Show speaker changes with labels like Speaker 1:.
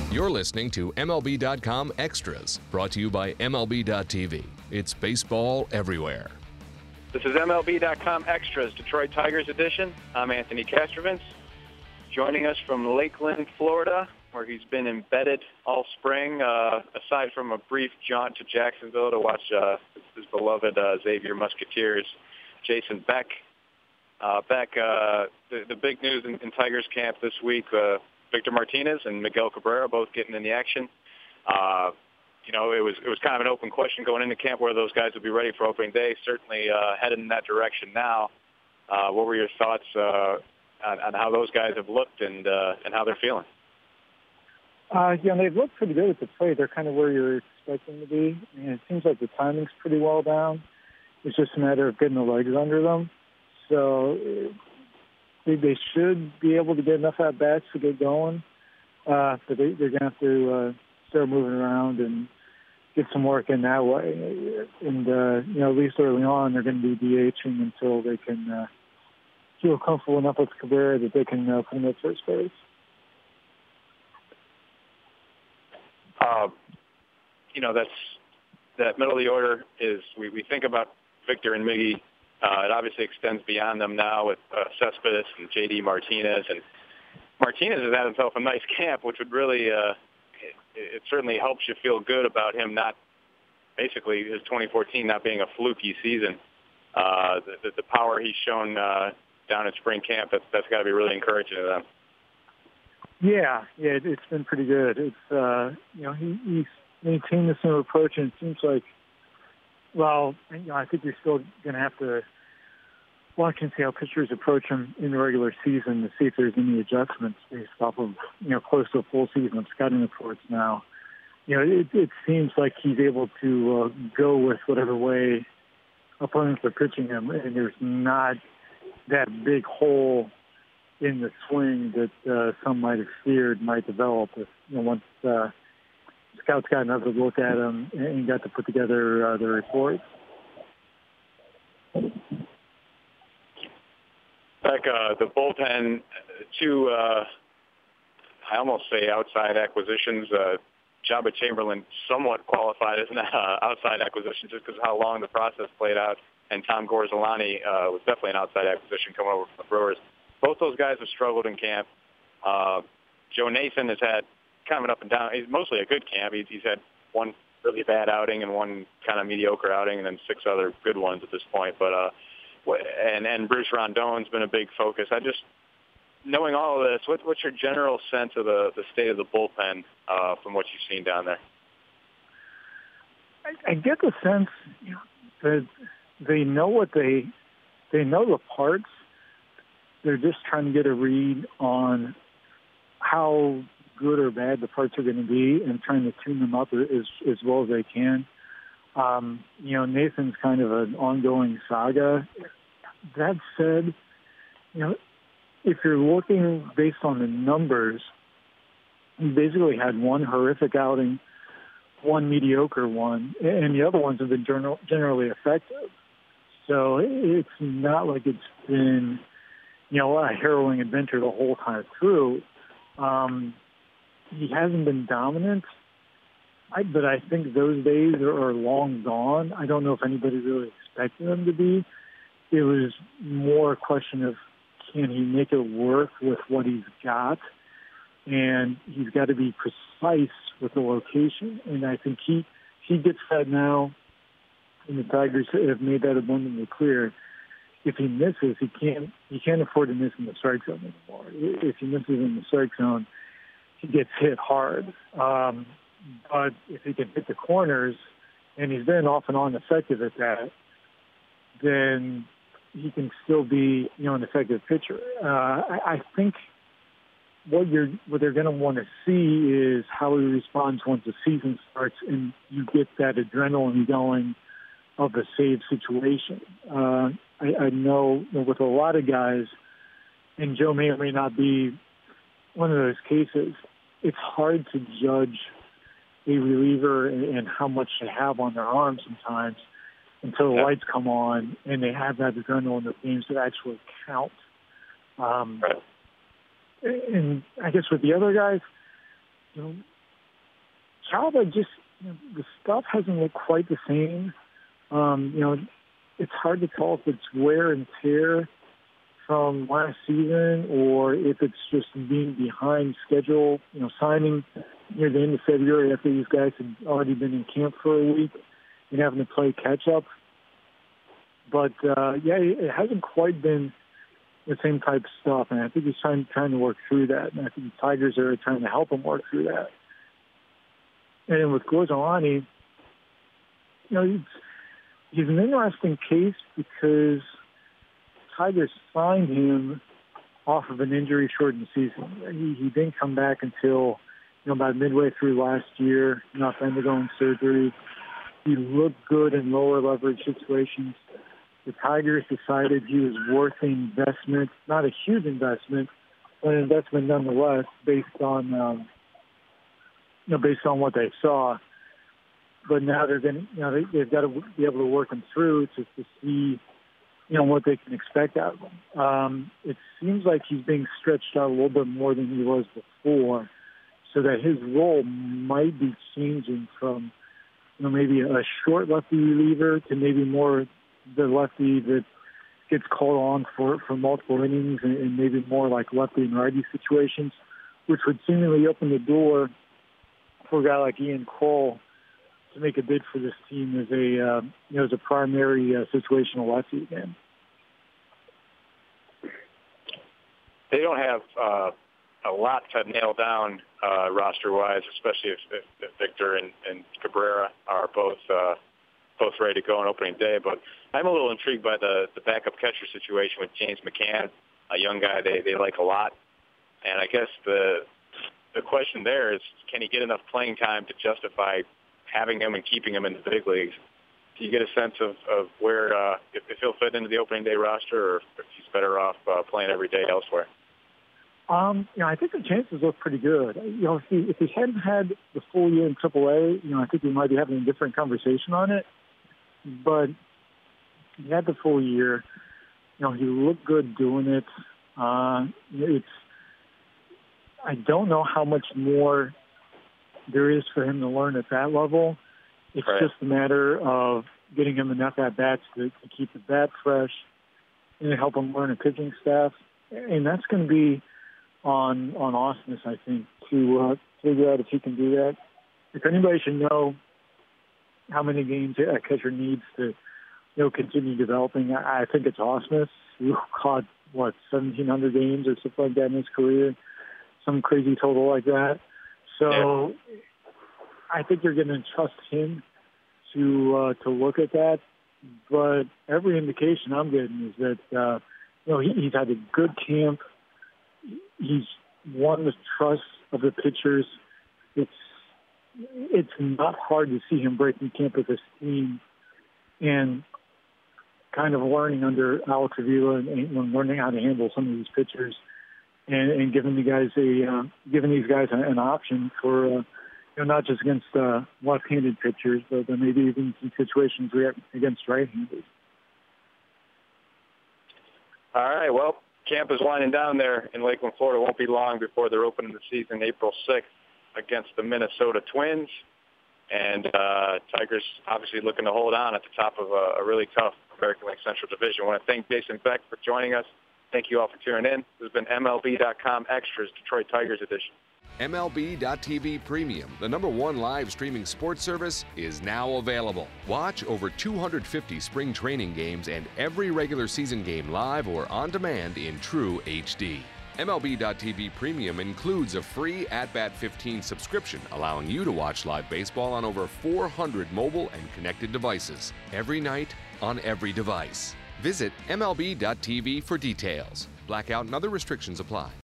Speaker 1: You're listening to MLB.com Extras, brought to you by MLB.tv. It's baseball everywhere.
Speaker 2: This is MLB.com Extras, Detroit Tigers edition. I'm Anthony Castrovins. Joining us from Lakeland, Florida, where he's been embedded all spring, aside from a brief jaunt to Jacksonville to watch his beloved Xavier Musketeers, Jason Beck. The big news in Tigers camp this week, Victor Martinez and Miguel Cabrera both getting in the action. It was kind of an open question going into camp whether those guys would be ready for opening day. Certainly headed in that direction now. What were your thoughts on how those guys have looked and how they're feeling?
Speaker 3: They've looked pretty good at the plate. They're kind of where you're expecting to be. I mean, it seems like the timing's pretty well down. It's just a matter of getting the legs under them. So they should be able to get enough at-bats to get going. But they're going to have to start moving around and get some work in that way. And, at least early on, they're going to be DHing until they can feel comfortable enough with Cabrera that they can put him at first base.
Speaker 2: That middle of the order is, we think about Victor and Miggy. It obviously extends beyond them now with Cespedes and J.D. Martinez. And Martinez has had himself a nice camp, which would really, it certainly helps you feel good about him not, basically his 2014 not being a fluky season. The power he's shown down at spring camp, that's got to be really encouraging to them.
Speaker 3: Yeah, it's been pretty good. It's, he's maintained the same approach, and it seems like, I think you're still going to have to watch and see how pitchers approach him in the regular season to see if there's any adjustments based off of, close to a full season of scouting reports now. It seems like he's able to go with whatever way opponents are pitching him, and there's not that big hole in the swing that some might have feared might develop if, once scouts got another look at him and got to put together their reports.
Speaker 2: The bullpen, two, I almost say outside acquisitions. Jabba Chamberlain somewhat qualified as an outside acquisition just because of how long the process played out. And Tom Gorzolani was definitely an outside acquisition coming over from the Brewers. Both those guys have struggled in camp. Joe Nathan has had kind of an up and down. He's mostly a good camp. He's had one really bad outing and one kind of mediocre outing, and then 6 other good ones at this point. But and Bruce Rondon's been a big focus. I just, knowing all of this, what's your general sense of the state of the bullpen from what you've seen down there?
Speaker 3: I get the sense that they know they know the parts. They're just trying to get a read on how good or bad the parts are going to be and trying to tune them up as well as they can. Nathan's kind of an ongoing saga. That said, if you're looking based on the numbers, he basically had one horrific outing, one mediocre one, and the other ones have been generally effective. So it's not like it's been, a harrowing adventure the whole time through. He hasn't been dominant, but I think those days are long gone. I don't know if anybody really expected him to be. It was more a question of, can he make it work with what he's got? And he's got to be precise with the location. And I think he gets that now, and the Tigers have made that abundantly clear. If he misses, he can't afford to miss in the strike zone anymore. If he misses in the strike zone, he gets hit hard. But if he can hit the corners, and he's been off and on effective at that, then he can still be, an effective pitcher. I think what they're going to want to see is how he responds once the season starts and you get that adrenaline going of the save situation. I know with a lot of guys, and Joe may or may not be one of those cases, it's hard to judge a reliever and how much they have on their arm sometimes until the lights come on and they have that adrenaline in the games that actually count. And I guess with the other guys, Calva just, the stuff hasn't looked quite the same. It's hard to tell if it's wear and tear from last season or if it's just being behind schedule, signing near the end of February after these guys had already been in camp for a week and having to play catch up. But, it hasn't quite been the same type of stuff, and I think he's trying to work through that, and I think the Tigers are trying to help him work through that. And with Gorzelani, he's an interesting case because Tigers signed him off of an injury-shortened season. He didn't come back until, about midway through last year, after undergoing surgery. He looked good in lower leverage situations. The Tigers decided he was worth the investment, not a huge investment, but an investment nonetheless, based on what they saw. But now they're going they've got to be able to work him through to see, what they can expect out of him. It seems like he's being stretched out a little bit more than he was before, so that his role might be changing from, maybe a short lefty reliever to maybe more the lefty that gets called on for multiple innings and maybe more like lefty and righty situations, which would seemingly open the door for a guy like Ian Cole to make a bid for this team as a primary situational lefty again.
Speaker 2: They don't have a lot to nail down roster-wise, especially if Victor and Cabrera are both ready to go on opening day. But I'm a little intrigued by the backup catcher situation with James McCann, a young guy they like a lot. And I guess the question there is, can he get enough playing time to justify having him and keeping him in the big leagues? Do you get a sense of where if he'll fit into the opening day roster, or if he's better off playing every day elsewhere?
Speaker 3: I think the chances look pretty good. If he hadn't had the full year in AAA, I think we might be having a different conversation on it. But he had the full year. He looked good doing it. I don't know how much more there is for him to learn at that level. It's
Speaker 2: right.
Speaker 3: Just a matter of getting him enough at-bats to keep the bat fresh and help him learn a pitching staff. And that's going to be on Ausmus, I think, to figure out if he can do that. If anybody should know how many games a catcher needs to continue developing, I think it's Ausmus, who caught, 1,700 games or something like that in his career, some crazy total like that. So I think you're going to trust him to look at that. But every indication I'm getting is that he's had a good camp. He's won the trust of the pitchers. It's not hard to see him breaking camp with his team and kind of learning under Alex Avila and learning how to handle some of these pitchers and giving these guys an option for not just against left-handed pitchers, but maybe even some situations against right-handed.
Speaker 2: All right, well, camp is winding down there in Lakeland, Florida. It won't be long before they're opening the season April 6th against the Minnesota Twins. And Tigers obviously looking to hold on at the top of a really tough American League Central Division. I want to thank Jason Beck for joining us. Thank you all for tuning in. This has been MLB.com Extras, Detroit Tigers edition.
Speaker 1: MLB.TV Premium, the #1 live streaming sports service, is now available. Watch over 250 spring training games and every regular season game live or on demand in true HD. MLB.TV Premium includes a free At-Bat 15 subscription, allowing you to watch live baseball on over 400 mobile and connected devices, every night on every device. Visit MLB.TV for details. Blackout and other restrictions apply.